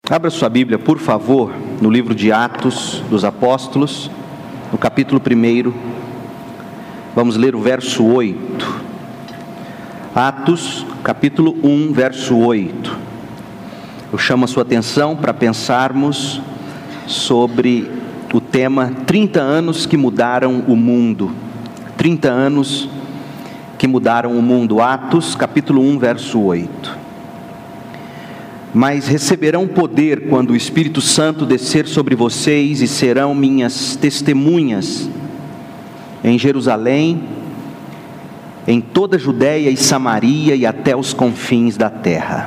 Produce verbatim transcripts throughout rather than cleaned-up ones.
Abra sua Bíblia, por favor, no livro de Atos dos Apóstolos, no capítulo primeiro, vamos ler o verso oito. Atos, capítulo um, verso oito. Eu chamo a sua atenção para pensarmos sobre o tema trinta anos que mudaram o mundo. trinta anos que mudaram o mundo. Atos, capítulo um, verso oito. Mas receberão poder quando o Espírito Santo descer sobre vocês, e serão minhas testemunhas em Jerusalém, em toda a Judéia e Samaria e até os confins da terra.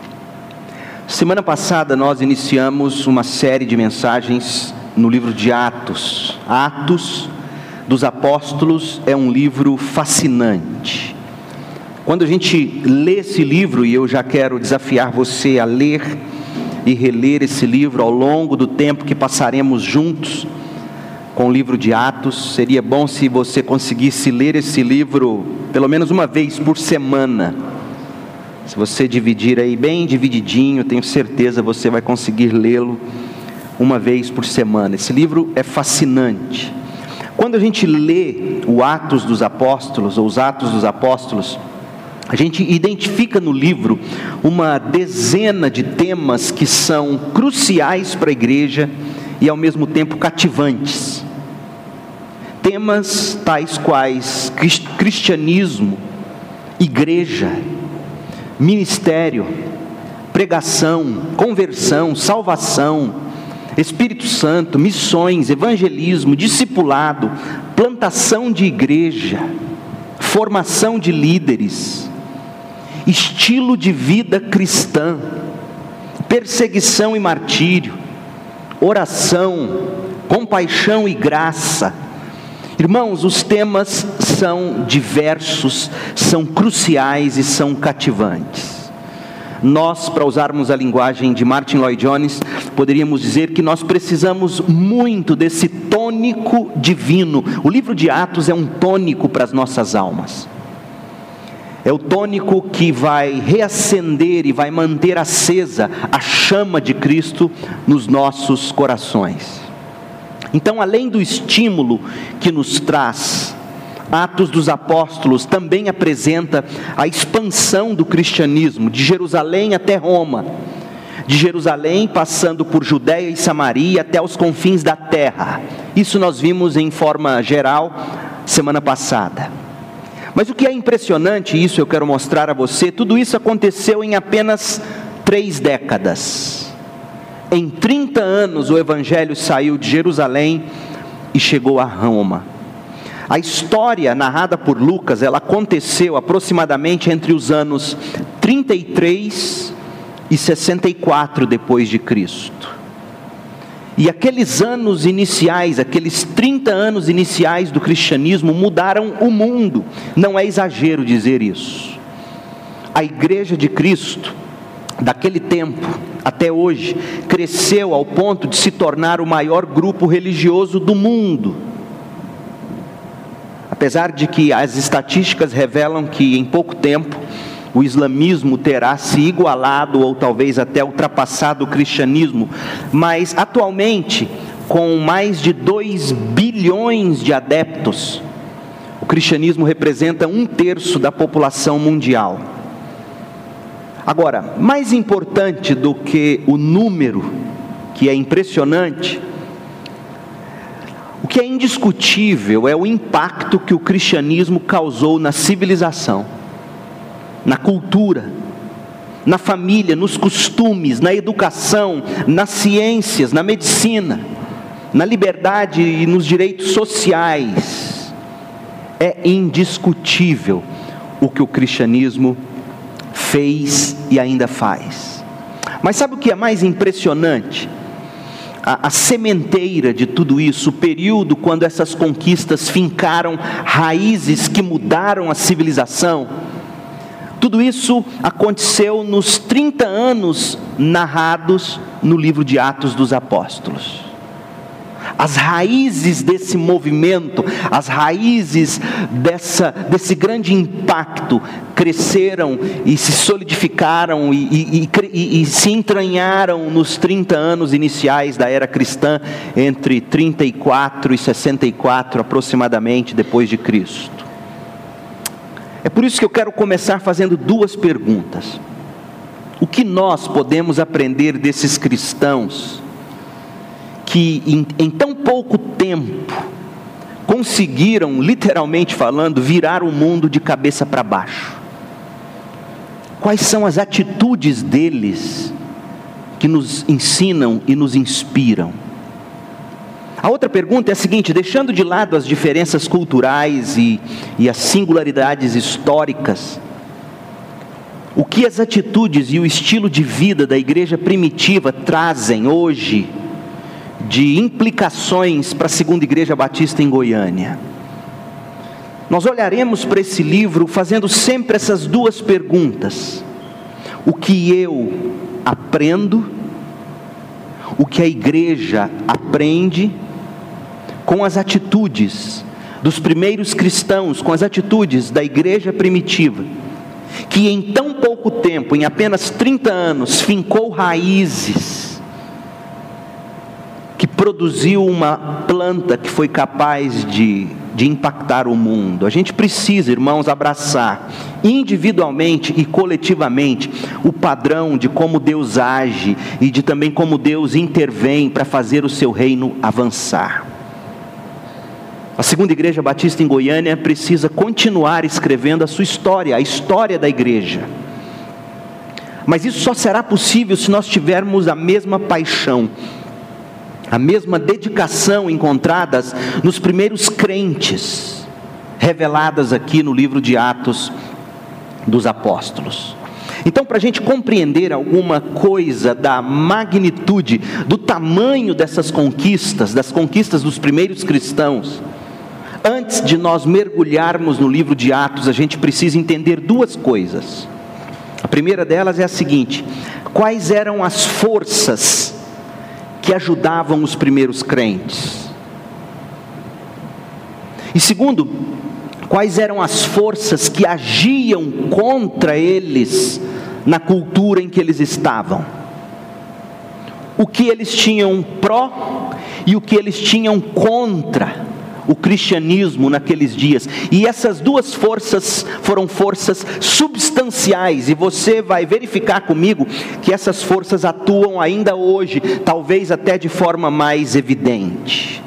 Semana passada nós iniciamos uma série de mensagens no livro de Atos. Atos dos Apóstolos é um livro fascinante. Quando a gente lê esse livro, e eu já quero desafiar você a ler e reler esse livro ao longo do tempo que passaremos juntos com o livro de Atos, seria bom se você conseguisse ler esse livro pelo menos uma vez por semana. Se você dividir aí bem divididinho, tenho certeza você vai conseguir lê-lo uma vez por semana. Esse livro é fascinante. Quando a gente lê o Atos dos Apóstolos, ou os Atos dos Apóstolos, a gente identifica no livro uma dezena de temas que são cruciais para a igreja e ao mesmo tempo cativantes. Temas tais quais cristianismo, igreja, ministério, pregação, conversão, salvação, Espírito Santo, missões, evangelismo, discipulado, plantação de igreja, formação de líderes, estilo de vida cristã, perseguição e martírio, oração, compaixão e graça. Irmãos, os temas são diversos, são cruciais e são cativantes. Nós, para usarmos a linguagem de Martin Lloyd-Jones, poderíamos dizer que nós precisamos muito desse tônico divino. O livro de Atos é um tônico para as nossas almas. É o tônico que vai reacender e vai manter acesa a chama de Cristo nos nossos corações. Então, além do estímulo que nos traz, Atos dos Apóstolos também apresenta a expansão do cristianismo, de Jerusalém até Roma, de Jerusalém passando por Judéia e Samaria até os confins da terra. Isso nós vimos em forma geral semana passada. Mas o que é impressionante, isso eu quero mostrar a você, tudo isso aconteceu em apenas três décadas. Em trinta anos o Evangelho saiu de Jerusalém e chegou a Roma. A história narrada por Lucas, ela aconteceu aproximadamente entre os anos trinta e três e sessenta e quatro depois de Cristo. E aqueles anos iniciais, aqueles trinta anos iniciais do cristianismo mudaram o mundo. Não é exagero dizer isso. A igreja de Cristo, daquele tempo até hoje, cresceu ao ponto de se tornar o maior grupo religioso do mundo. Apesar de que as estatísticas revelam que em pouco tempo o islamismo terá se igualado ou talvez até ultrapassado o cristianismo, mas atualmente, com mais de dois bilhões de adeptos, o cristianismo representa um terço da população mundial. Agora, mais importante do que o número, que é impressionante, o que é indiscutível é o impacto que o cristianismo causou na civilização, na cultura, na família, nos costumes, na educação, nas ciências, na medicina, na liberdade e nos direitos sociais. É indiscutível o que o cristianismo fez e ainda faz. Mas sabe o que é mais impressionante? A, a sementeira de tudo isso, o período quando essas conquistas fincaram raízes que mudaram a civilização. Tudo isso aconteceu nos trinta anos narrados no livro de Atos dos Apóstolos. As raízes desse movimento, as raízes dessa, desse grande impacto cresceram e se solidificaram e, e, e, e se entranharam nos trinta anos iniciais da era cristã, entre trinta e quatro e sessenta e quatro aproximadamente depois de Cristo. É por isso que eu quero começar fazendo duas perguntas. O que nós podemos aprender desses cristãos que em, em tão pouco tempo conseguiram, literalmente falando, virar o mundo de cabeça para baixo? Quais são as atitudes deles que nos ensinam e nos inspiram? A outra pergunta é a seguinte: deixando de lado as diferenças culturais e, e as singularidades históricas, o que as atitudes e o estilo de vida da igreja primitiva trazem hoje de implicações para a Segunda Igreja Batista em Goiânia? Nós olharemos para esse livro fazendo sempre essas duas perguntas: o que eu aprendo, o que a igreja aprende com as atitudes dos primeiros cristãos, com as atitudes da igreja primitiva, que em tão pouco tempo, em apenas trinta anos, fincou raízes, que produziu uma planta que foi capaz de, de impactar o mundo. A gente precisa, irmãos, abraçar individualmente e coletivamente o padrão de como Deus age e de também como Deus intervém para fazer o seu reino avançar. A Segunda Igreja Batista em Goiânia precisa continuar escrevendo a sua história, a história da igreja. Mas isso só será possível se nós tivermos a mesma paixão, a mesma dedicação encontradas nos primeiros crentes, reveladas aqui no livro de Atos dos Apóstolos. Então, para a gente compreender alguma coisa da magnitude, do tamanho dessas conquistas, das conquistas dos primeiros cristãos, antes de nós mergulharmos no livro de Atos, a gente precisa entender duas coisas. A primeira delas é a seguinte: quais eram as forças que ajudavam os primeiros crentes? E segundo, quais eram as forças que agiam contra eles na cultura em que eles estavam? O que eles tinham pró e o que eles tinham contra o cristianismo naqueles dias. E essas duas forças foram forças substanciais, e você vai verificar comigo que essas forças atuam ainda hoje, talvez até de forma mais evidente.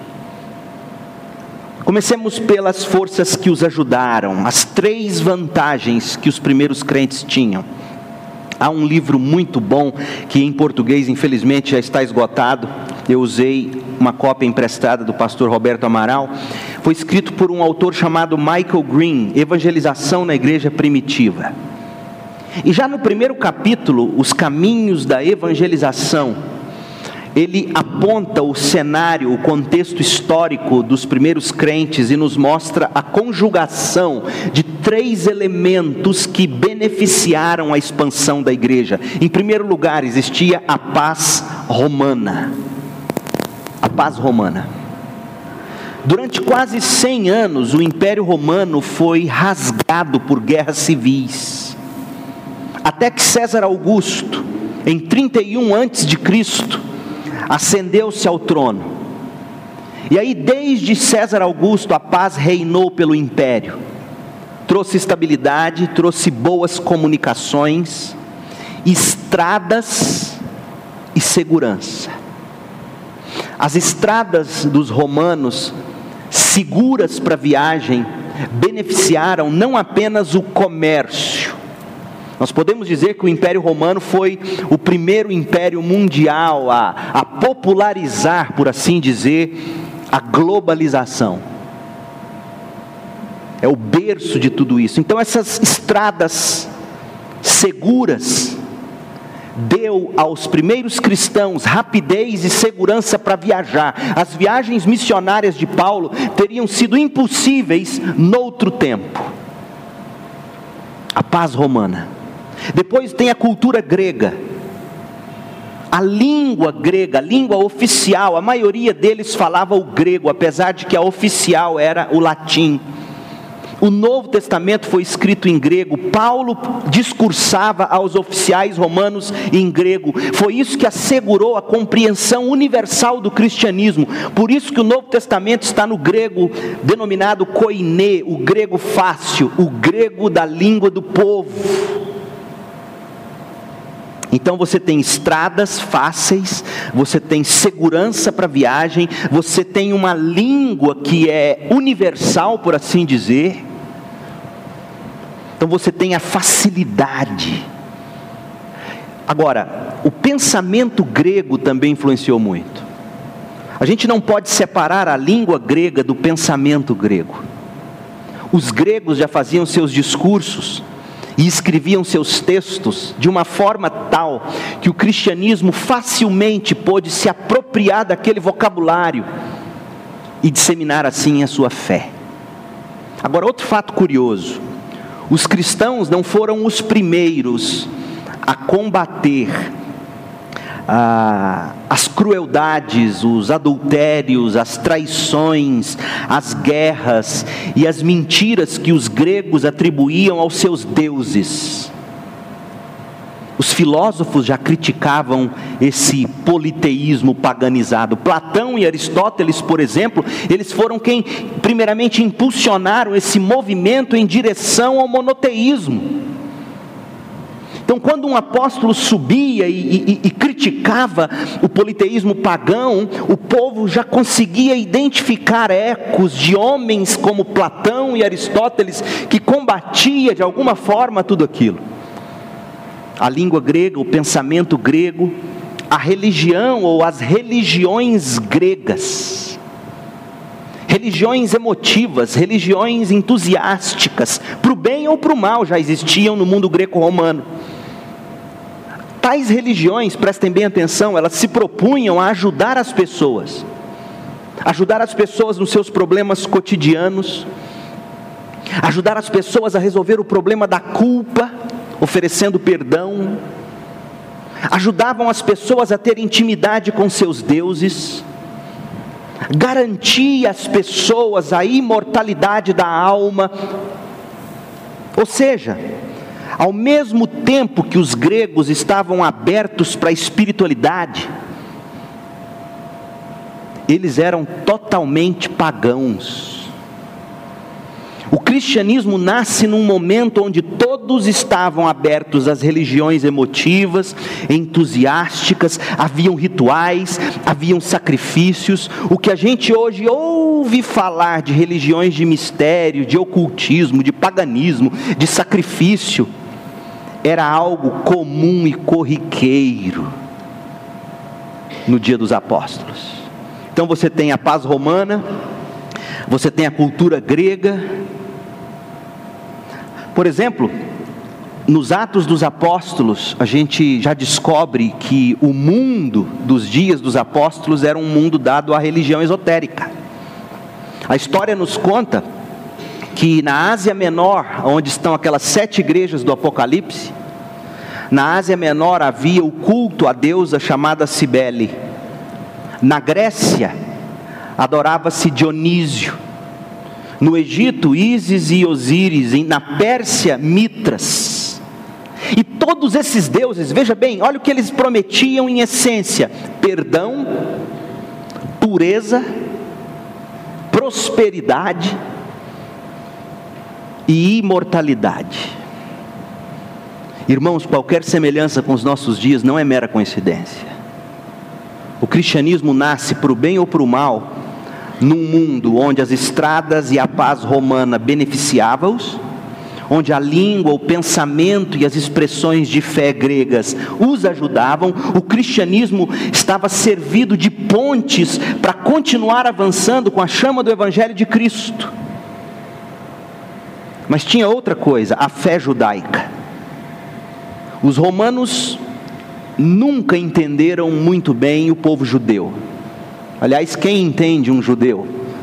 Comecemos pelas forças que os ajudaram, as três vantagens que os primeiros crentes tinham. Há um livro muito bom, que em português infelizmente já está esgotado. Eu usei uma cópia emprestada do pastor Roberto Amaral. Foi escrito por um autor chamado Michael Green, Evangelização na Igreja Primitiva. E já no primeiro capítulo, Os Caminhos da Evangelização, ele aponta o cenário, o contexto histórico dos primeiros crentes e nos mostra a conjugação de três elementos que beneficiaram a expansão da igreja. Em primeiro lugar, existia a paz romana. A paz romana. Durante quase cem anos, o Império Romano foi rasgado por guerras civis, até que César Augusto, em trinta e um antes de Cristo, ascendeu-se ao trono. E aí, desde César Augusto, a paz reinou pelo império. Trouxe estabilidade, trouxe boas comunicações, estradas e segurança. As estradas dos romanos, seguras para viagem, beneficiaram não apenas o comércio. Nós podemos dizer que o Império Romano foi o primeiro império mundial a, a popularizar, por assim dizer, a globalização. É o berço de tudo isso. Então essas estradas seguras deu aos primeiros cristãos rapidez e segurança para viajar. As viagens missionárias de Paulo teriam sido impossíveis noutro tempo. A paz romana. Depois tem a cultura grega. A língua grega, a língua oficial, a maioria deles falava o grego, apesar de que a oficial era o latim. O Novo Testamento foi escrito em grego. Paulo discursava aos oficiais romanos em grego. Foi isso que assegurou a compreensão universal do cristianismo. Por isso que o Novo Testamento está no grego denominado koiné, o grego fácil, o grego da língua do povo. Então você tem estradas fáceis, você tem segurança para viagem, você tem uma língua que é universal, por assim dizer. Então você tem a facilidade. Agora, o pensamento grego também influenciou muito. A gente não pode separar a língua grega do pensamento grego. Os gregos já faziam seus discursos e escreviam seus textos de uma forma tal que o cristianismo facilmente pôde se apropriar daquele vocabulário e disseminar assim a sua fé. Agora, outro fato curioso: os cristãos não foram os primeiros a combater ah, as crueldades, os adultérios, as traições, as guerras e as mentiras que os gregos atribuíam aos seus deuses. Os filósofos já criticavam esse politeísmo paganizado. Platão e Aristóteles, por exemplo, eles foram quem primeiramente impulsionaram esse movimento em direção ao monoteísmo. Então, quando um apóstolo subia e, e, e criticava o politeísmo pagão, o povo já conseguia identificar ecos de homens como Platão e Aristóteles, que combatia de alguma forma tudo aquilo. A língua grega, o pensamento grego, a religião ou as religiões gregas, religiões emotivas, religiões entusiásticas, para o bem ou para o mal, já existiam no mundo greco-romano. Tais religiões, prestem bem atenção, elas se propunham a ajudar as pessoas, ajudar as pessoas nos seus problemas cotidianos, ajudar as pessoas a resolver o problema da culpa, oferecendo perdão, ajudavam as pessoas a ter intimidade com seus deuses, garantia às pessoas a imortalidade da alma. Ou seja, ao mesmo tempo que os gregos estavam abertos para a espiritualidade, eles eram totalmente pagãos. O cristianismo nasce num momento onde todos estavam abertos às religiões emotivas, entusiásticas, haviam rituais, haviam sacrifícios. O que a gente hoje ouve falar de religiões de mistério, de ocultismo, de paganismo, de sacrifício, era algo comum e corriqueiro no dia dos apóstolos. Então você tem a paz romana, você tem a cultura grega. Por exemplo, nos Atos dos Apóstolos, a gente já descobre que o mundo dos dias dos apóstolos era um mundo dado à religião esotérica. A história nos conta que na Ásia Menor, onde estão aquelas sete igrejas do Apocalipse, na Ásia Menor havia o culto à deusa chamada Cibele. Na Grécia, adorava-se Dionísio. No Egito, Ísis e Osíris. Na Pérsia, Mitras. E todos esses deuses, veja bem, olha o que eles prometiam em essência: perdão, pureza, prosperidade e imortalidade. Irmãos, qualquer semelhança com os nossos dias não é mera coincidência. O cristianismo nasce para o bem ou para o mal, num mundo onde as estradas e a paz romana beneficiavam-os, onde a língua, o pensamento e as expressões de fé gregas os ajudavam. O cristianismo estava servido de pontes para continuar avançando com a chama do Evangelho de Cristo. Mas tinha outra coisa: a fé judaica. Os romanos nunca entenderam muito bem o povo judeu. Aliás, quem entende um judeu?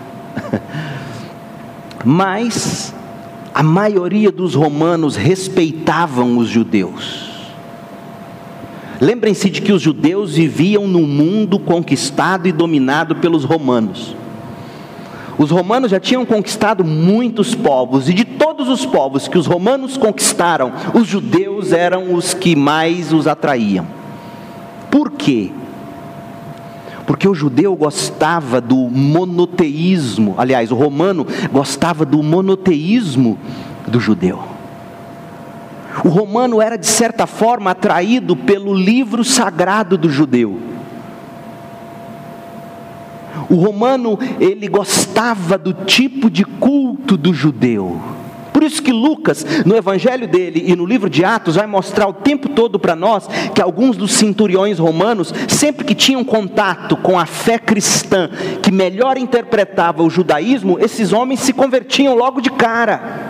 Mas a maioria dos romanos respeitavam os judeus. Lembrem-se de que os judeus viviam num mundo conquistado e dominado pelos romanos. Os romanos já tinham conquistado muitos povos, e de todos os povos que os romanos conquistaram, os judeus eram os que mais os atraíam. Por quê? Porque o judeu gostava do monoteísmo, aliás, o romano gostava do monoteísmo do judeu. O romano era, de certa forma, atraído pelo livro sagrado do judeu. O romano, ele gostava do tipo de culto do judeu. Por isso que Lucas, no evangelho dele e no livro de Atos, vai mostrar o tempo todo para nós que alguns dos centuriões romanos, sempre que tinham contato com a fé cristã, que melhor interpretava o judaísmo, esses homens se convertiam logo de cara.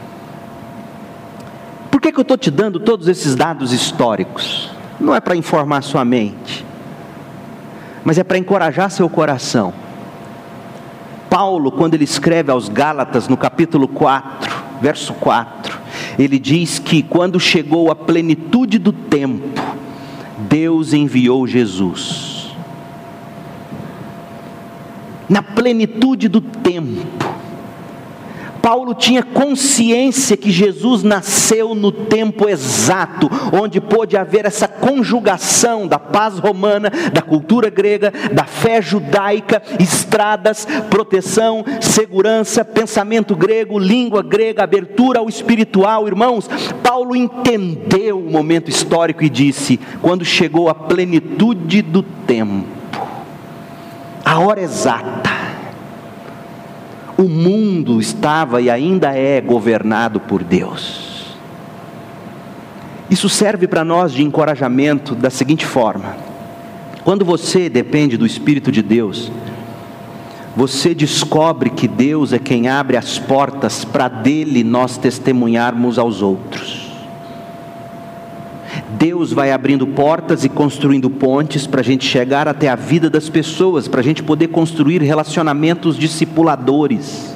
Por que que eu estou te dando todos esses dados históricos? Não é para informar sua mente, mas é para encorajar seu coração. Paulo, quando ele escreve aos Gálatas, no capítulo quatro, verso quatro, ele diz que quando chegou a plenitude do tempo, Deus enviou Jesus. Na plenitude do tempo, Paulo tinha consciência que Jesus nasceu no tempo exato, onde pôde haver essa conjugação da paz romana, da cultura grega, da fé judaica, estradas, proteção, segurança, pensamento grego, língua grega, abertura ao espiritual. Irmãos, Paulo entendeu o momento histórico e disse: quando chegou a plenitude do tempo, a hora exata, o mundo estava e ainda é governado por Deus. Isso serve para nós de encorajamento da seguinte forma: quando você depende do Espírito de Deus, você descobre que Deus é quem abre as portas para dele nós testemunharmos aos outros. Deus vai abrindo portas e construindo pontes para a gente chegar até a vida das pessoas, para a gente poder construir relacionamentos discipuladores.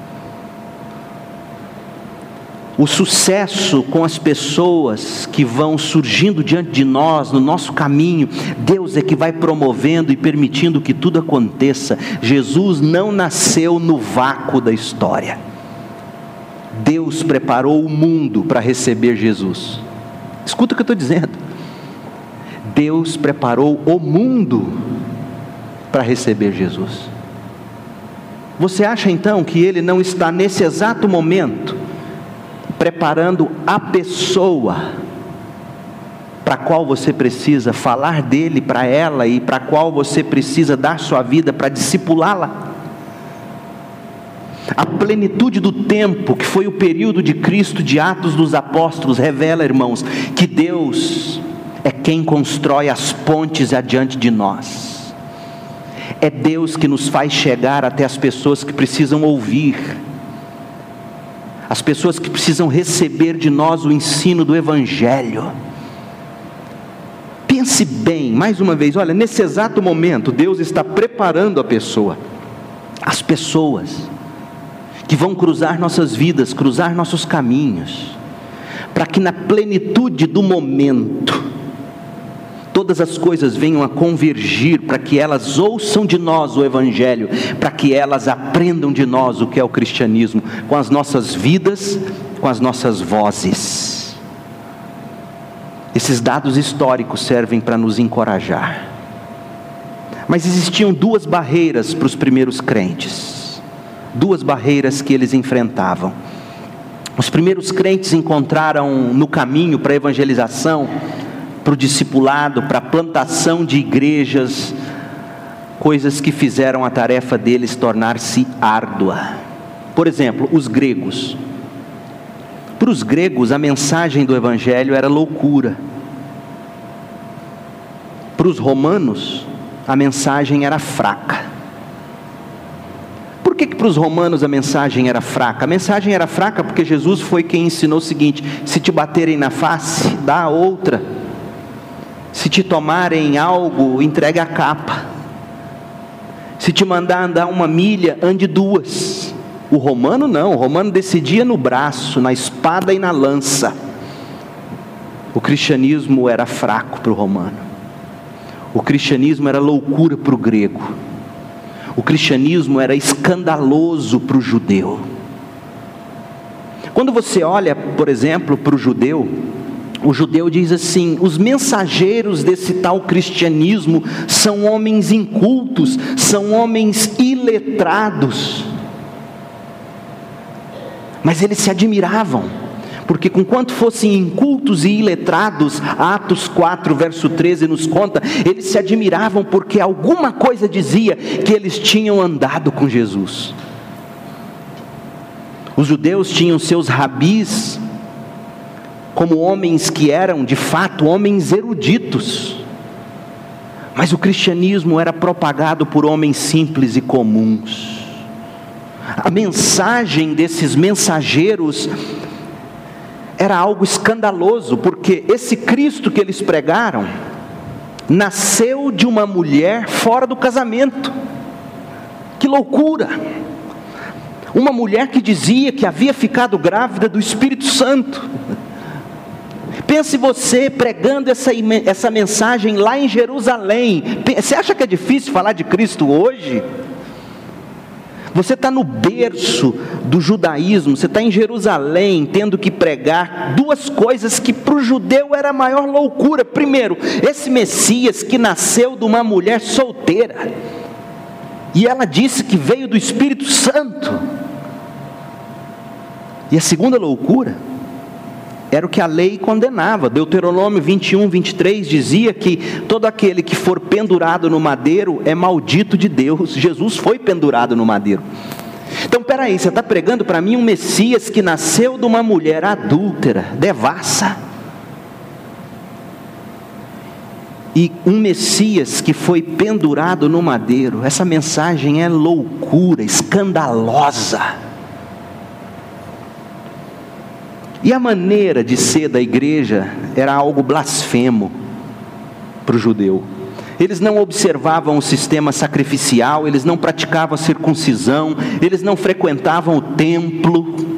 O sucesso com as pessoas que vão surgindo diante de nós, no nosso caminho, Deus é que vai promovendo e permitindo que tudo aconteça. Jesus não nasceu no vácuo da história. Deus preparou o mundo para receber Jesus. Escuta o que eu estou dizendo. Deus preparou o mundo para receber Jesus. Você acha então que Ele não está nesse exato momento preparando a pessoa para a qual você precisa falar dele para ela e para a qual você precisa dar sua vida para discipulá-la? A plenitude do tempo, que foi o período de Cristo, de Atos dos Apóstolos, revela, irmãos, que Deus é quem constrói as pontes adiante de nós. É Deus que nos faz chegar até as pessoas que precisam ouvir, as pessoas que precisam receber de nós o ensino do Evangelho. Pense bem, mais uma vez, olha, nesse exato momento, Deus está preparando a pessoa, as pessoas que vão cruzar nossas vidas, cruzar nossos caminhos, para que na plenitude do momento, todas as coisas venham a convergir, para que elas ouçam de nós o Evangelho, para que elas aprendam de nós o que é o cristianismo, com as nossas vidas, com as nossas vozes. Esses dados históricos servem para nos encorajar. Mas existiam duas barreiras para os primeiros crentes. Duas barreiras que eles enfrentavam. Os primeiros crentes encontraram no caminho para a evangelização, para o discipulado, para a plantação de igrejas, coisas que fizeram a tarefa deles tornar-se árdua. Por exemplo, os gregos. Para os gregos, a mensagem do Evangelho era loucura. Para os romanos, a mensagem era fraca. Por que que para os romanos a mensagem era fraca? A mensagem era fraca porque Jesus foi quem ensinou o seguinte: se te baterem na face, dá a outra. Se te tomarem algo, entregue a capa. Se te mandar andar uma milha, ande duas. O romano não, o romano decidia no braço, na espada e na lança. O cristianismo era fraco para o romano. O cristianismo era loucura para o grego. O cristianismo era escandaloso para o judeu. Quando você olha, por exemplo, para o judeu, o judeu diz assim: os mensageiros desse tal cristianismo são homens incultos, são homens iletrados. Mas eles se admiravam, porque conquanto fossem incultos e iletrados, Atos quatro, verso treze nos conta, eles se admiravam porque alguma coisa dizia que eles tinham andado com Jesus. Os judeus tinham seus rabis como homens que eram de fato homens eruditos, mas o cristianismo era propagado por homens simples e comuns. A mensagem desses mensageiros era algo escandaloso, porque esse Cristo que eles pregaram nasceu de uma mulher fora do casamento. Que loucura! Uma mulher que dizia que havia ficado grávida do Espírito Santo. Pense você pregando essa, essa mensagem lá em Jerusalém. Você acha que é difícil falar de Cristo hoje? Você está no berço do judaísmo, você está em Jerusalém, tendo que pregar duas coisas que para o judeu era a maior loucura. Primeiro, esse Messias que nasceu de uma mulher solteira, e ela disse que veio do Espírito Santo. E a segunda loucura era o que a lei condenava. Deuteronômio vinte e um, vinte e três dizia que todo aquele que for pendurado no madeiro é maldito de Deus. Jesus foi pendurado no madeiro. Então peraí, você está pregando para mim um Messias que nasceu de uma mulher adúltera, devassa, e um Messias que foi pendurado no madeiro. Essa mensagem é loucura, escandalosa. E a maneira de ser da igreja era algo blasfemo para o judeu. Eles não observavam o sistema sacrificial, eles não praticavam a circuncisão, eles não frequentavam o templo.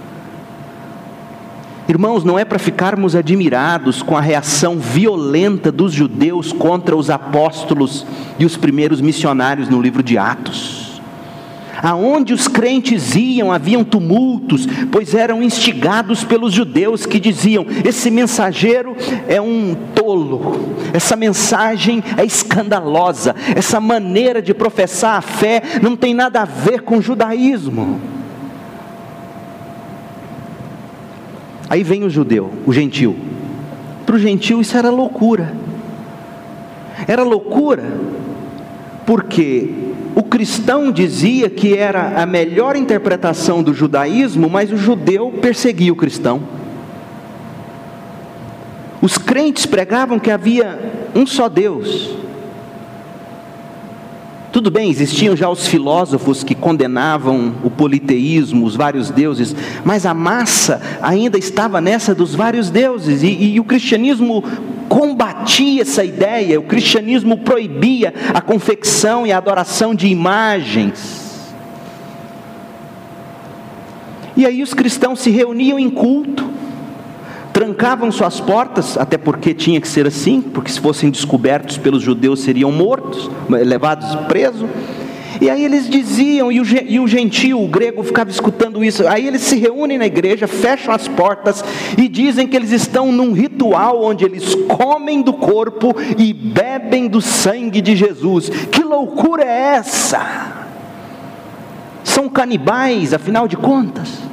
Irmãos, não é para ficarmos admirados com a reação violenta dos judeus contra os apóstolos e os primeiros missionários no livro de Atos. Aonde os crentes iam, haviam tumultos, pois eram instigados pelos judeus que diziam: esse mensageiro é um tolo, essa mensagem é escandalosa, essa maneira de professar a fé não tem nada a ver com o judaísmo. Aí vem o judeu, o gentil. Para o gentil isso era loucura. Era loucura porque o cristão dizia que era a melhor interpretação do judaísmo, mas o judeu perseguia o cristão. Os crentes pregavam que havia um só Deus. Tudo bem, existiam já os filósofos que condenavam o politeísmo, os vários deuses, mas a massa ainda estava nessa dos vários deuses, e, e o cristianismo combatia essa ideia. O cristianismo proibia a confecção e a adoração de imagens. E aí os cristãos se reuniam em culto, trancavam suas portas, até porque tinha que ser assim, porque se fossem descobertos pelos judeus seriam mortos, levados presos. E aí eles diziam, e o, e o gentio, o grego, ficava escutando isso. Aí eles se reúnem na igreja, fecham as portas e dizem que eles estão num ritual onde eles comem do corpo e bebem do sangue de Jesus. Que loucura é essa? São canibais, afinal de contas.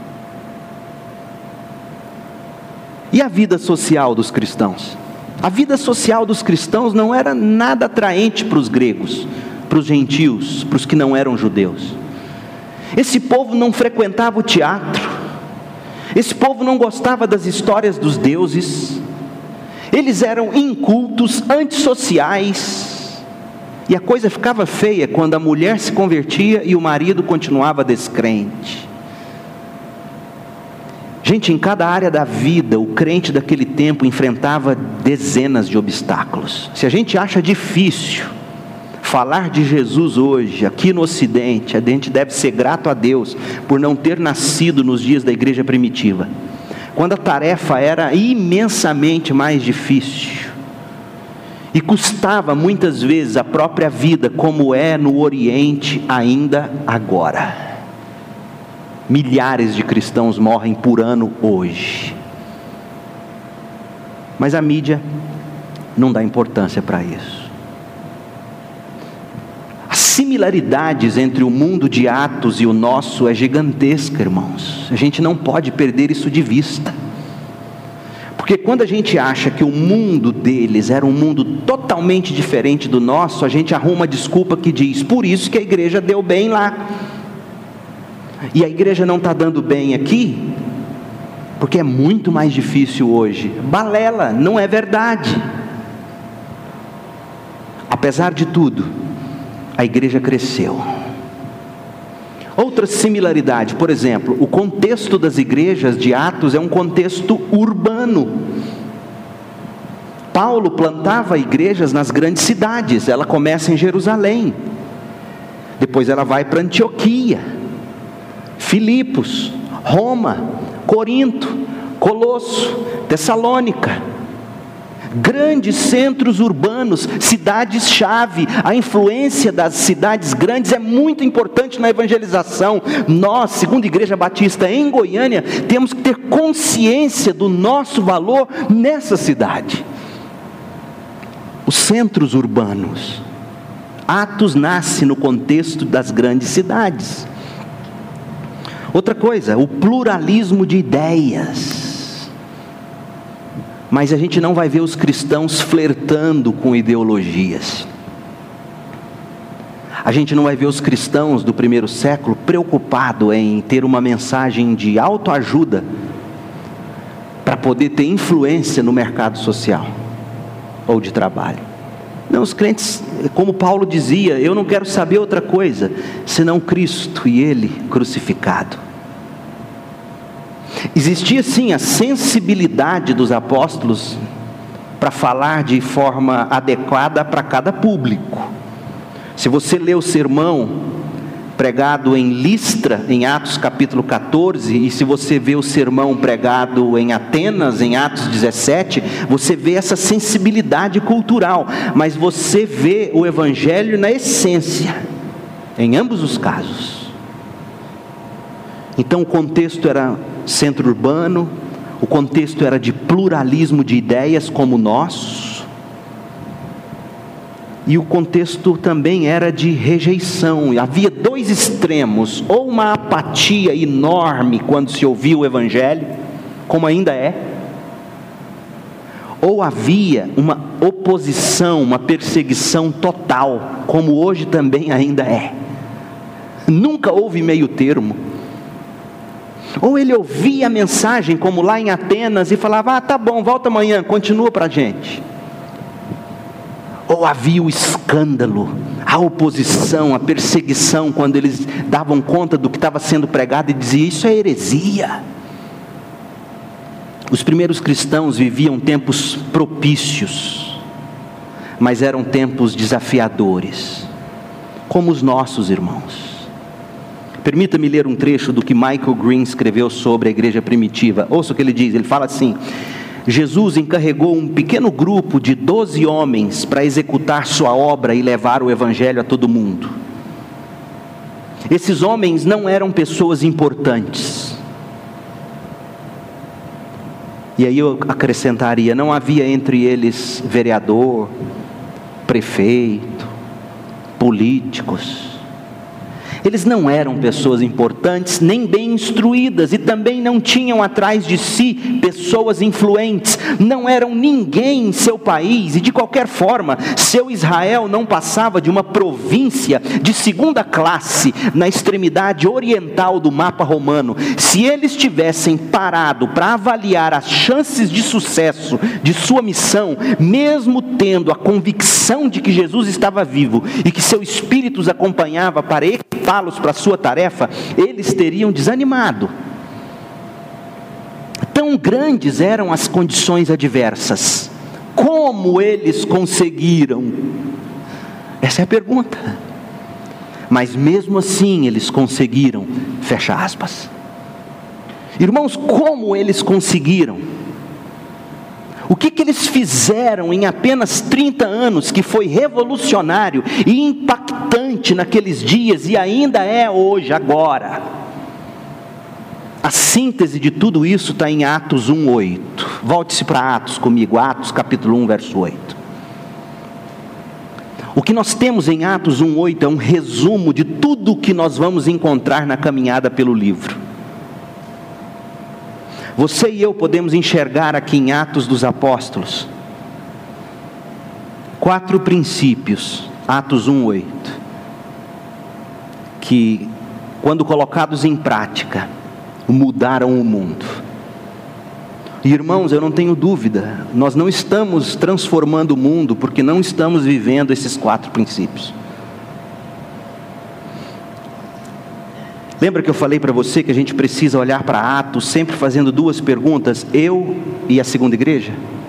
E a vida social dos cristãos? A vida social dos cristãos não era nada atraente para os gregos, para os gentios, para os que não eram judeus. Esse povo não frequentava o teatro, esse povo não gostava das histórias dos deuses, eles eram incultos, antissociais, e a coisa ficava feia quando a mulher se convertia e o marido continuava descrente. Gente, em cada área da vida, o crente daquele tempo enfrentava dezenas de obstáculos. Se a gente acha difícil falar de Jesus hoje, aqui no Ocidente, a gente deve ser grato a Deus por não ter nascido nos dias da igreja primitiva. quando a tarefa era imensamente mais difícil e custava muitas vezes a própria vida, como é no Oriente ainda agora. Milhares de cristãos morrem por ano hoje, mas a mídia não dá importância para isso. As similaridades entre o mundo de Atos e o nosso é gigantesca, irmãos. A gente não pode perder isso de vista. Porque quando a gente acha que o mundo deles era um mundo totalmente diferente do nosso, a gente arruma desculpa que diz, por isso que a igreja deu bem lá. E a igreja não está dando bem aqui, porque é muito mais difícil hoje. Balela, não é verdade. Apesar de tudo, a igreja cresceu. Outra similaridade, por exemplo, o contexto das igrejas de Atos é um contexto urbano. Paulo plantava igrejas nas grandes cidades. Ela começa em Jerusalém, depois ela vai para Antioquia, Filipos, Roma, Corinto, Colosso, Tessalônica. Grandes centros urbanos, cidades-chave. A influência das cidades grandes é muito importante na evangelização. Nós, segundo a Igreja Batista em Goiânia, temos que ter consciência do nosso valor nessa cidade. Os centros urbanos. Atos nasce no contexto das grandes cidades. Outra coisa, o pluralismo de ideias. Mas a gente não vai ver os cristãos flertando com ideologias. A gente não vai ver os cristãos do primeiro século preocupados em ter uma mensagem de autoajuda para poder ter influência no mercado social ou de trabalho. Não, os crentes, como Paulo dizia, eu não quero saber outra coisa senão Cristo e Ele crucificado. Existia sim a sensibilidade dos apóstolos para falar de forma adequada para cada público. Se você lê o sermão pregado em Listra, em Atos capítulo catorze, e se você vê o sermão pregado em Atenas, em Atos dezessete, você vê essa sensibilidade cultural, mas você vê o evangelho na essência, em ambos os casos. Então o contexto era centro urbano, o contexto era de pluralismo de ideias como o nosso, e o contexto também era de rejeição. Havia dois extremos, ou uma apatia enorme quando se ouvia o evangelho, como ainda é, ou havia uma oposição, uma perseguição total, como hoje também ainda é. Nunca houve meio termo. Ou ele ouvia a mensagem, como lá em Atenas, e falava, ah, tá bom, volta amanhã, continua para a gente. Ou havia o escândalo, a oposição, a perseguição, quando eles davam conta do que estava sendo pregado e diziam, isso é heresia. Os primeiros cristãos viviam tempos propícios, mas eram tempos desafiadores, como os nossos irmãos. Permita-me ler um trecho do que Michael Green escreveu sobre a igreja primitiva. Ouça o que ele diz, ele fala assim: Jesus encarregou um pequeno grupo de doze homens para executar sua obra e levar o evangelho a todo mundo. Esses homens não eram pessoas importantes. E aí eu acrescentaria, não havia entre eles vereador, prefeito, políticos. Eles não eram pessoas importantes, nem bem instruídas, e também não tinham atrás de si pessoas influentes. Não eram ninguém em seu país, e de qualquer forma, seu Israel não passava de uma província de segunda classe, na extremidade oriental do mapa romano. Se eles tivessem parado para avaliar as chances de sucesso de sua missão, mesmo tendo a convicção de que Jesus estava vivo, e que seu Espírito os acompanhava para equipar para a sua tarefa, eles teriam desanimado. Tão grandes eram as condições adversas. Como eles conseguiram? Essa é a pergunta. Mas mesmo assim eles conseguiram, fecha aspas. Irmãos, como eles conseguiram? O que, que eles fizeram em apenas trinta anos, que foi revolucionário e impactante naqueles dias, e ainda é hoje, agora? A síntese de tudo isso está em Atos um, oito. Volte-se para Atos comigo, Atos capítulo um, verso oito. O que nós temos em Atos um, oito é um resumo de tudo o que nós vamos encontrar na caminhada pelo livro. Você e eu podemos enxergar aqui em Atos dos Apóstolos quatro princípios, Atos um, oito, que, quando colocados em prática, mudaram o mundo. Irmãos, eu não tenho dúvida, nós não estamos transformando o mundo porque não estamos vivendo esses quatro princípios. Lembra que eu falei para você que a gente precisa olhar para Atos sempre fazendo duas perguntas, eu e a segunda igreja?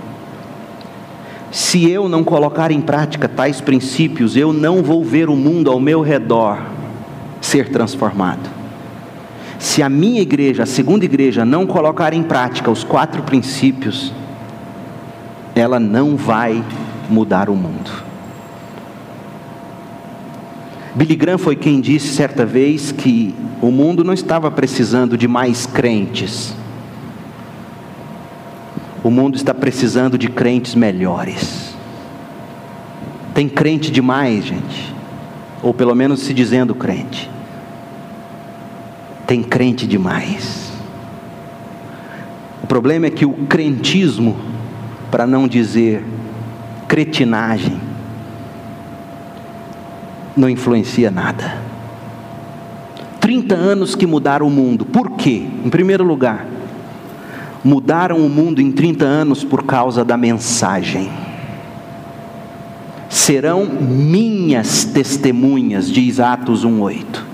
Se eu não colocar em prática tais princípios, eu não vou ver o mundo ao meu redor ser transformado. Se a minha igreja, a segunda igreja, não colocar em prática os quatro princípios, ela não vai mudar o mundo. Billy Graham foi quem disse certa vez que o mundo não estava precisando de mais crentes. O mundo está precisando de crentes melhores. Tem crente demais, gente. Ou pelo menos se dizendo crente. Tem crente demais. O problema é que o crentismo, para não dizer cretinagem, não influencia nada. trinta anos que mudaram o mundo. Por quê? Em primeiro lugar, mudaram o mundo em trinta anos por causa da mensagem. Serão minhas testemunhas, diz Atos um, oito.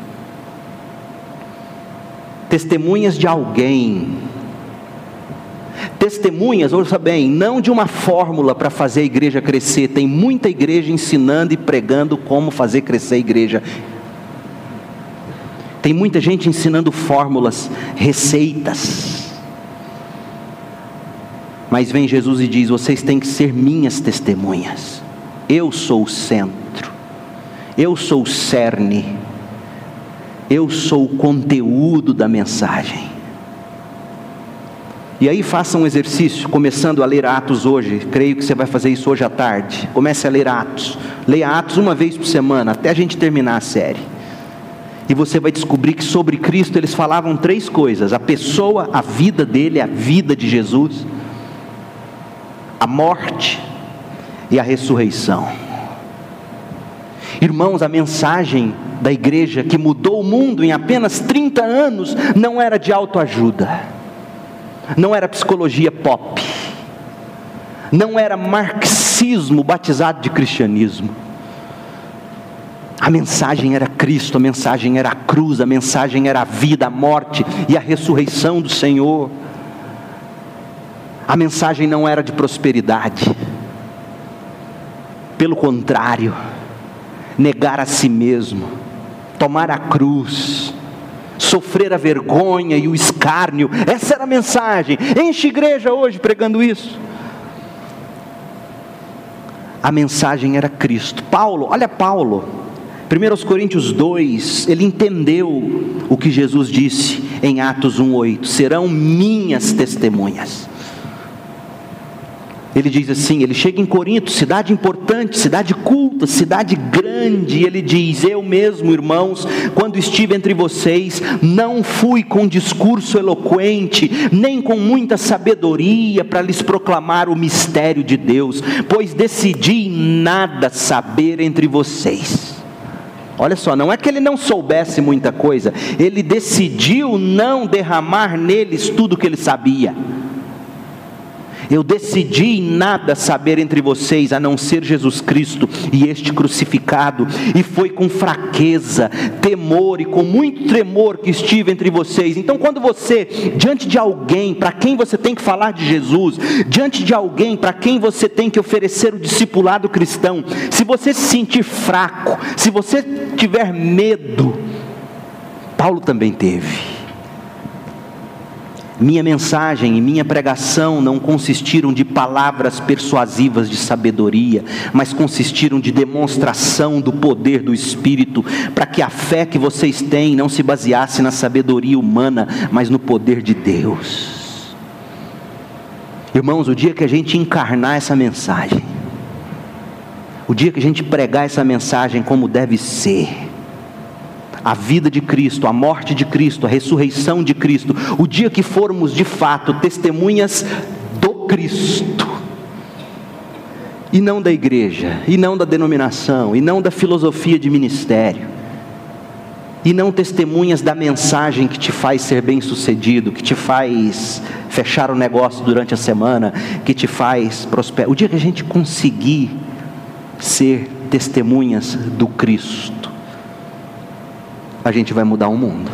Testemunhas de alguém. Testemunhas, ouça bem, não de uma fórmula para fazer a igreja crescer. Tem muita igreja ensinando e pregando como fazer crescer a igreja. Tem muita gente ensinando fórmulas, receitas. Mas vem Jesus e diz: vocês têm que ser minhas testemunhas. Eu sou o centro. Eu sou o cerne. Eu sou o conteúdo da mensagem. E aí faça um exercício, começando a ler Atos hoje. Creio que você vai fazer isso hoje à tarde. Comece a ler Atos. Leia Atos uma vez por semana, até a gente terminar a série. E você vai descobrir que sobre Cristo eles falavam três coisas: a pessoa, a vida dele, a vida de Jesus, a morte e a ressurreição. Irmãos, a mensagem da igreja que mudou o mundo em apenas trinta anos não era de autoajuda. Não era psicologia pop, não era marxismo batizado de cristianismo. A mensagem era Cristo, a mensagem era a cruz, a mensagem era a vida, a morte e a ressurreição do Senhor. A mensagem não era de prosperidade, pelo contrário, negar a si mesmo, tomar a cruz, sofrer a vergonha e o escárnio. Essa era a mensagem. Enche igreja hoje pregando isso. A mensagem era Cristo. Paulo, olha Paulo, primeiro Coríntios dois, ele entendeu o que Jesus disse em Atos um, oito: serão minhas testemunhas. Ele diz assim, ele chega em Corinto, cidade importante, cidade culta, cidade grande, e ele diz: eu mesmo, irmãos, quando estive entre vocês, não fui com discurso eloquente, nem com muita sabedoria para lhes proclamar o mistério de Deus, pois decidi nada saber entre vocês. Olha só, não é que ele não soubesse muita coisa, ele decidiu não derramar neles tudo o que ele sabia. Eu decidi nada saber entre vocês, a não ser Jesus Cristo e este crucificado, e foi com fraqueza, temor e com muito tremor que estive entre vocês. Então quando você, diante de alguém para quem você tem que falar de Jesus, diante de alguém para quem você tem que oferecer o discipulado cristão, se você se sentir fraco, se você tiver medo, Paulo também teve. Minha mensagem e minha pregação não consistiram de palavras persuasivas de sabedoria, mas consistiram de demonstração do poder do Espírito, para que a fé que vocês têm não se baseasse na sabedoria humana, mas no poder de Deus. Irmãos, o dia que a gente encarnar essa mensagem, o dia que a gente pregar essa mensagem como deve ser, a vida de Cristo, a morte de Cristo, a ressurreição de Cristo, o dia que formos de fato testemunhas do Cristo, e não da igreja, e não da denominação, e não da filosofia de ministério, e não testemunhas da mensagem que te faz ser bem sucedido, que te faz fechar o negócio durante a semana, que te faz prosperar. O dia que a gente conseguir ser testemunhas do Cristo, a gente vai mudar o mundo.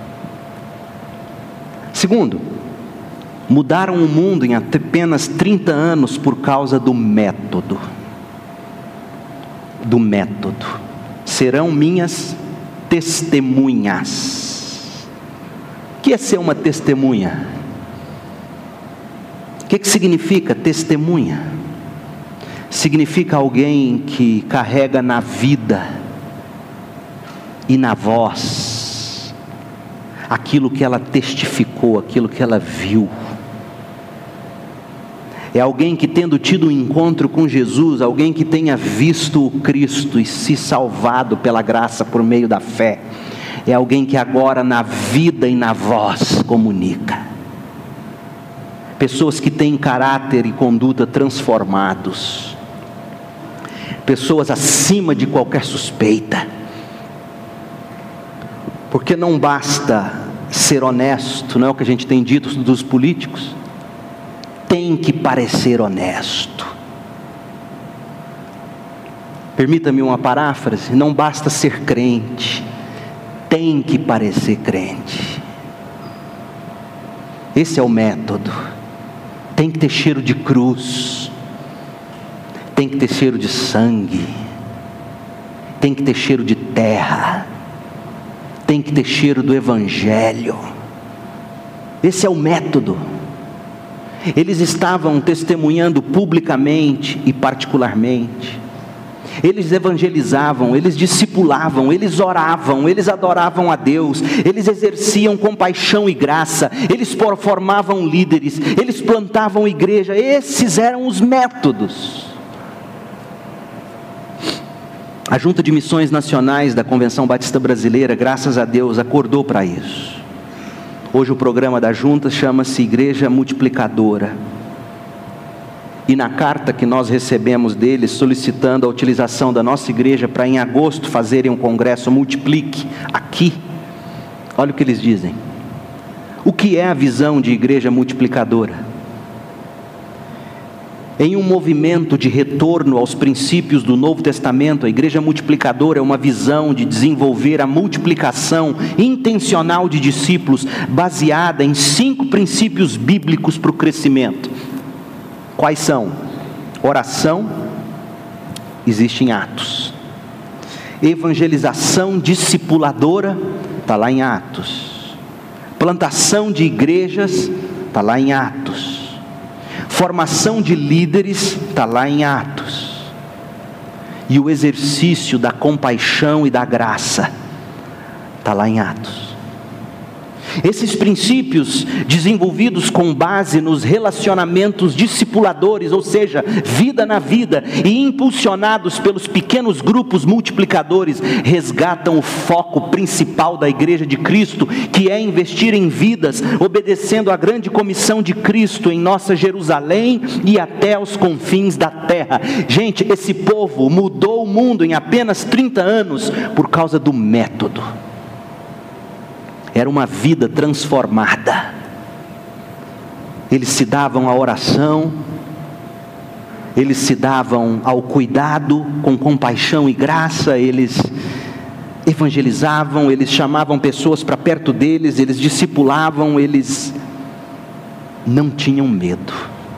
Segundo, mudaram o mundo em apenas trinta anos por causa do método. Do método. Serão minhas testemunhas. O que é ser uma testemunha? O que, que significa testemunha? Significa alguém que carrega na vida e na voz aquilo que ela testificou, aquilo que ela viu. É alguém que, tendo tido um encontro com Jesus, alguém que tenha visto o Cristo e se salvado pela graça por meio da fé, é alguém que agora na vida e na voz comunica. Pessoas que têm caráter e conduta transformados, pessoas acima de qualquer suspeita, porque não basta ser honesto, não é o que a gente tem dito dos políticos, tem que parecer honesto. Permita-me uma paráfrase: não basta ser crente, tem que parecer crente. Esse é o método. Tem que ter cheiro de cruz, tem que ter cheiro de sangue, tem que ter cheiro de terra, tem que ter cheiro do Evangelho. Esse é o método. Eles estavam testemunhando publicamente e particularmente. Eles evangelizavam, eles discipulavam, eles oravam, eles adoravam a Deus, eles exerciam compaixão e graça, eles formavam líderes, eles plantavam igreja. Esses eram os métodos. A Junta de Missões Nacionais da Convenção Batista Brasileira, graças a Deus, acordou para isso. Hoje o programa da Junta chama-se Igreja Multiplicadora. E na carta que nós recebemos deles, solicitando a utilização da nossa igreja para em agosto fazerem um congresso Multiplique aqui, olha o que eles dizem. O que é a visão de igreja multiplicadora? Em um movimento de retorno aos princípios do Novo Testamento, a igreja multiplicadora é uma visão de desenvolver a multiplicação intencional de discípulos, baseada em cinco princípios bíblicos para o crescimento. Quais são? Oração, existe em Atos. Evangelização discipuladora, está lá em Atos. Plantação de igrejas, está lá em Atos. Formação de líderes, está lá em Atos. E o exercício da compaixão e da graça, está lá em Atos. Esses princípios, desenvolvidos com base nos relacionamentos discipuladores, ou seja, vida na vida, e impulsionados pelos pequenos grupos multiplicadores, resgatam o foco principal da Igreja de Cristo, que é investir em vidas, obedecendo à grande comissão de Cristo em nossa Jerusalém e até aos confins da terra. Gente, esse povo mudou o mundo em apenas trinta anos por causa do método. Era uma vida transformada. Eles se davam à oração, eles se davam ao cuidado com compaixão e graça, eles evangelizavam, eles chamavam pessoas para perto deles, eles discipulavam, eles não tinham medo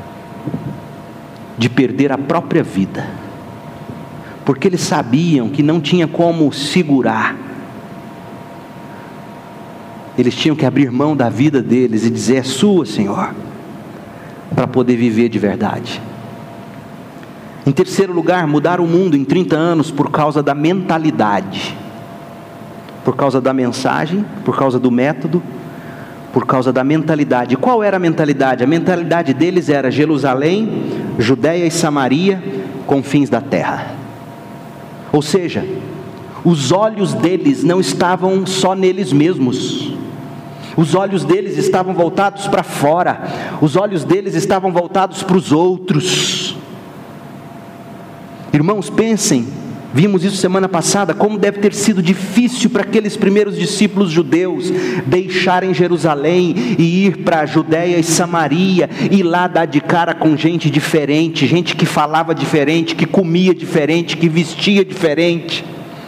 de perder a própria vida, porque eles sabiam que não tinha como segurar Eles tinham que abrir mão da vida deles e dizer: é sua, Senhor, para poder viver de verdade. Em terceiro lugar, mudar o mundo em trinta anos por causa da mentalidade, por causa da mensagem, por causa do método, por causa da mentalidade. Qual era a mentalidade? A mentalidade deles era Jerusalém, Judéia e Samaria, confins da terra. Ou seja, os olhos deles não estavam só neles mesmos. Os olhos deles estavam voltados para fora. Os olhos deles estavam voltados para os outros. Irmãos, pensem, vimos isso semana passada, como deve ter sido difícil para aqueles primeiros discípulos judeus deixarem Jerusalém e ir para a Judéia e Samaria, e lá dar de cara com gente diferente, gente que falava diferente, que comia diferente, que vestia diferente.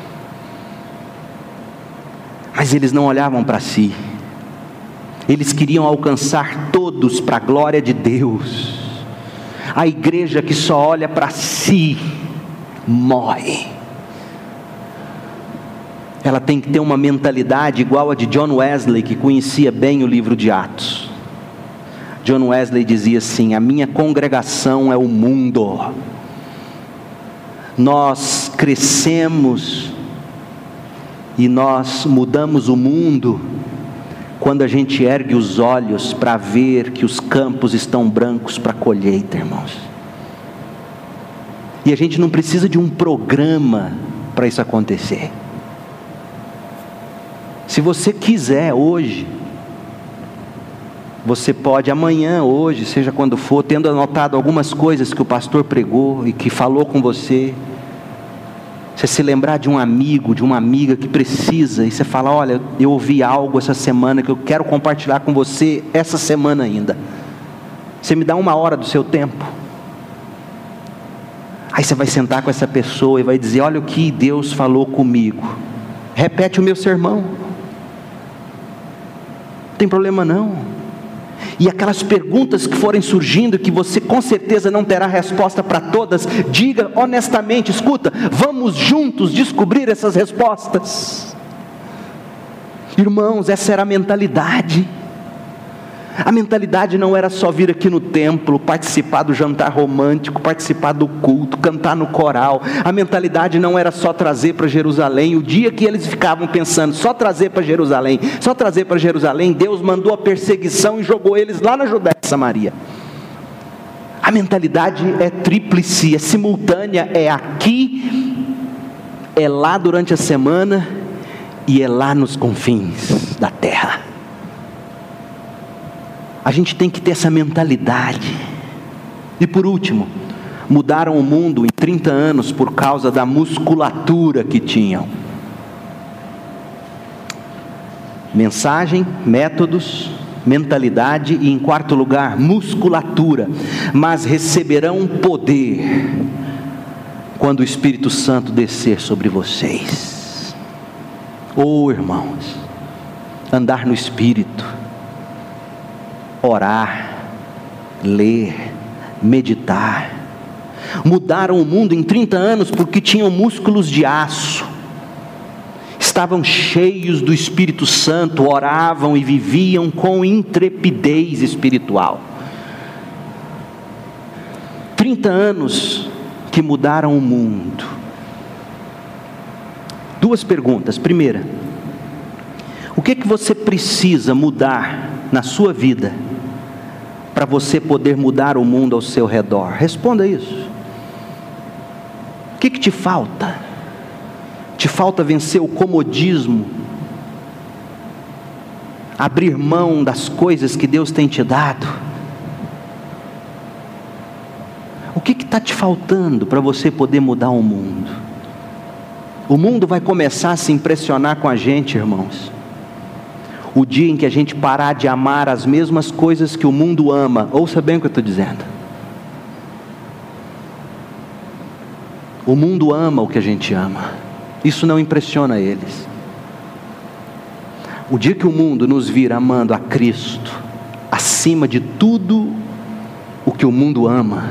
Mas eles não olhavam para si. Eles queriam alcançar todos para a glória de Deus. A igreja que só olha para si morre. Ela tem que ter uma mentalidade igual a de John Wesley, que conhecia bem o livro de Atos. John Wesley dizia assim: a minha congregação é o mundo. Nós crescemos e nós mudamos o mundo quando a gente ergue os olhos para ver que os campos estão brancos para a colheita, irmãos. E a gente não precisa de um programa para isso acontecer. Se você quiser hoje, você pode amanhã, hoje, seja quando for, tendo anotado algumas coisas que o pastor pregou e que falou com você, você se lembrar de um amigo, de uma amiga que precisa, e você fala: olha, eu ouvi algo essa semana que eu quero compartilhar com você essa semana ainda. Você me dá uma hora do seu tempo? Aí você vai sentar com essa pessoa e vai dizer: olha o que Deus falou comigo. Repete o meu sermão. Não tem problema não. E aquelas perguntas que forem surgindo, que você com certeza não terá resposta para todas, diga honestamente: escuta, vamos juntos descobrir essas respostas. Irmãos, essa era a mentalidade. A mentalidade não era só vir aqui no templo, participar do jantar romântico, participar do culto, cantar no coral. A mentalidade não era só trazer para Jerusalém. O dia que eles ficavam pensando só trazer para Jerusalém, só trazer para Jerusalém, Deus mandou a perseguição e jogou eles lá na Judéia e Samaria. A mentalidade é tríplice, é simultânea, é aqui, é lá durante a semana e é lá nos confins da terra. A gente tem que ter essa mentalidade. E por último, mudaram o mundo em trinta anos por causa da musculatura que tinham. Mensagem, métodos, mentalidade e, em quarto lugar, musculatura. Mas receberão poder quando o Espírito Santo descer sobre vocês. Oh, irmãos, andar no Espírito, orar, ler, meditar. Mudaram o mundo em trinta anos porque tinham músculos de aço, estavam cheios do Espírito Santo, oravam e viviam com intrepidez espiritual. trinta anos que mudaram o mundo. Duas perguntas. Primeira, o que que você precisa mudar na sua vida para você poder mudar o mundo ao seu redor? Responda isso. O que que te falta? Te falta vencer o comodismo, abrir mão das coisas que Deus tem te dado? O que que está te faltando para você poder mudar o mundo? O mundo vai começar a se impressionar com a gente, irmãos, o dia em que a gente parar de amar as mesmas coisas que o mundo ama. Ouça bem o que eu estou dizendo. O mundo ama o que a gente ama. Isso não impressiona eles. O dia que o mundo nos vir amando a Cristo acima de tudo o que o mundo ama,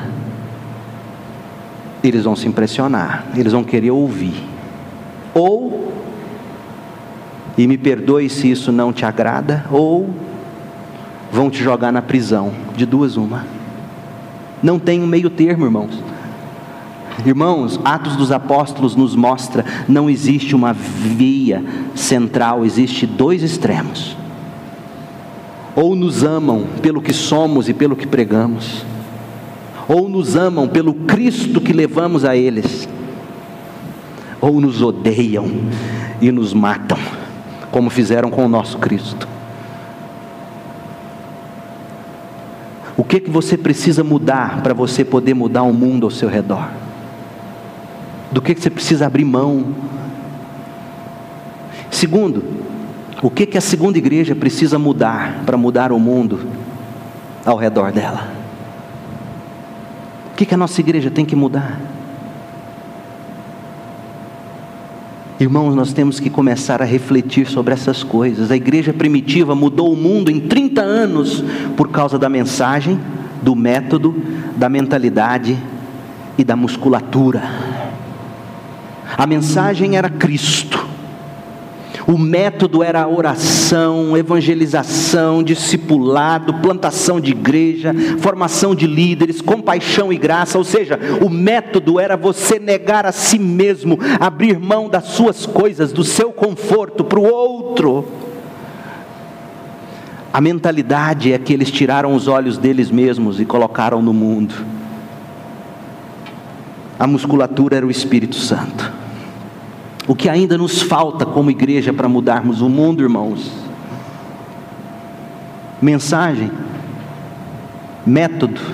eles vão se impressionar. Eles vão querer ouvir. Ou E me perdoe se isso não te agrada, ou vão te jogar na prisão, de duas uma. Não tem um meio termo, irmãos. Irmãos, Atos dos Apóstolos nos mostra, não existe uma via central, existe dois extremos. Ou nos amam pelo que somos e pelo que pregamos, ou nos amam pelo Cristo que levamos a eles, ou nos odeiam e nos matam, como fizeram com o nosso Cristo. O que que você precisa mudar para você poder mudar o mundo ao seu redor? Do que que você precisa abrir mão? Segundo, o que que a segunda igreja precisa mudar para mudar o mundo ao redor dela? O que que a nossa igreja tem que mudar? Irmãos, nós temos que começar a refletir sobre essas coisas. A igreja primitiva mudou o mundo em trinta anos por causa da mensagem, do método, da mentalidade e da musculatura. A mensagem era Cristo, o método era a oração, evangelização, discipulado, plantação de igreja, formação de líderes, compaixão e graça. Ou seja, o método era você negar a si mesmo, abrir mão das suas coisas, do seu conforto para o outro. A mentalidade é que eles tiraram os olhos deles mesmos e colocaram no mundo. A musculatura era o Espírito Santo. O que ainda nos falta como igreja para mudarmos o mundo, irmãos? Mensagem, método,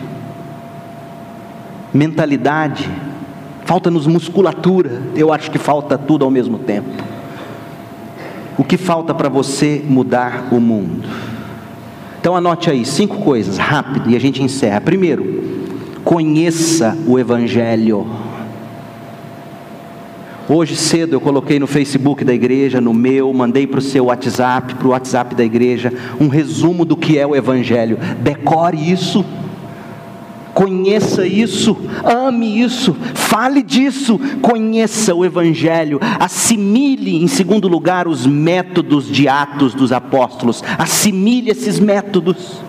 mentalidade. Falta-nos musculatura. Eu acho que falta tudo ao mesmo tempo. O que falta para você mudar o mundo? Então anote aí, cinco coisas, rápido, e a gente encerra. Primeiro, conheça o Evangelho. Hoje cedo eu coloquei no Facebook da igreja, no meu, mandei para o seu WhatsApp, para o WhatsApp da igreja, um resumo do que é o Evangelho. Decore isso, conheça isso, ame isso, fale disso, conheça o Evangelho, assimile em segundo lugar os métodos de Atos dos Apóstolos, assimile esses métodos.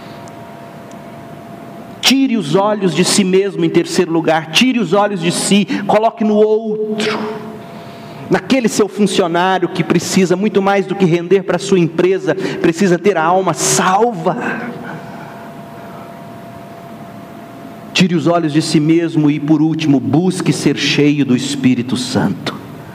Tire os olhos de si mesmo em terceiro lugar, tire os olhos de si, coloque no outro, naquele seu funcionário que precisa muito mais do que render para a sua empresa, precisa ter a alma salva. Tire os olhos de si mesmo e, por último, busque ser cheio do Espírito Santo.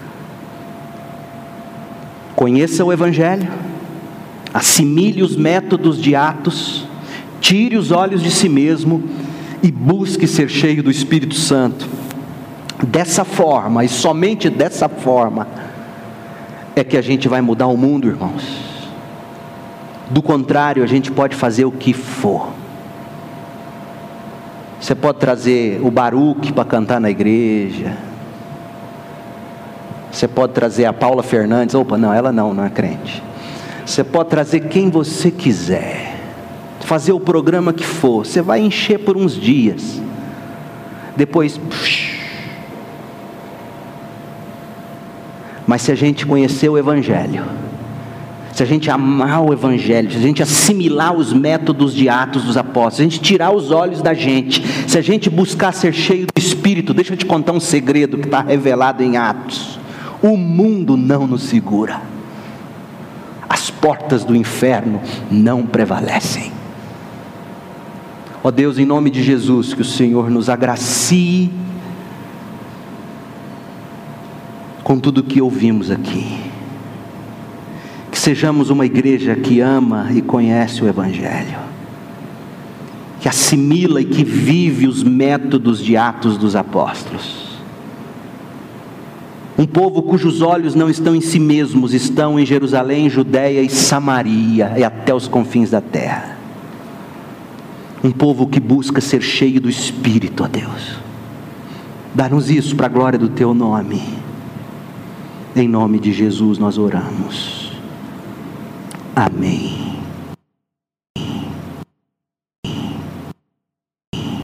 Conheça o Evangelho, assimile os métodos de Atos, tire os olhos de si mesmo e busque ser cheio do Espírito Santo. Dessa forma, e somente dessa forma, é que a gente vai mudar o mundo, irmãos. Do contrário, a gente pode fazer o que for. Você pode trazer o Baruque para cantar na igreja. Você pode trazer a Paula Fernandes. Opa, não, ela não, não é crente. Você pode trazer quem você quiser. Fazer o programa que for, você vai encher por uns dias, depois, mas se a gente conhecer o Evangelho, se a gente amar o Evangelho, se a gente assimilar os métodos de Atos dos Apóstolos, se a gente tirar os olhos da gente, se a gente buscar ser cheio do Espírito, deixa eu te contar um segredo que está revelado em Atos: o mundo não nos segura, as portas do inferno não prevalecem. Ó Deus, em nome de Jesus, que o Senhor nos agracie com tudo o que ouvimos aqui. Que sejamos uma igreja que ama e conhece o Evangelho, que assimila e que vive os métodos de Atos dos Apóstolos. Um povo cujos olhos não estão em si mesmos, estão em Jerusalém, Judeia e Samaria e até os confins da terra. Um povo que busca ser cheio do Espírito, ó Deus. Dá-nos isso para a glória do Teu nome. Em nome de Jesus nós oramos. Amém.